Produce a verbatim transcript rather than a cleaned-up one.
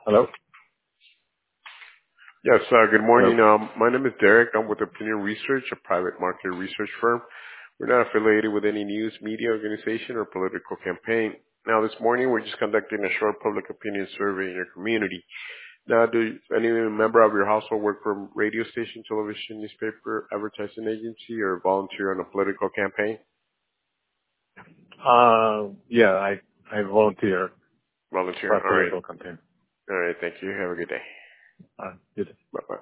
Hello? Yes, uh, good Hello. morning. Um, my name is Derek. I'm with Opinion Research, a private market research firm. We're not affiliated with any news, media organization, or political campaign. Now, this morning, we're just conducting a short public opinion survey in your community. Now, do any member of your household work for a radio station, television, newspaper, advertising agency, or volunteer on a political campaign? Uh, yeah, I, I volunteer for Volunteer. a All right. political campaign. All right. Thank you. Have a good day. Uh, you Bye-bye.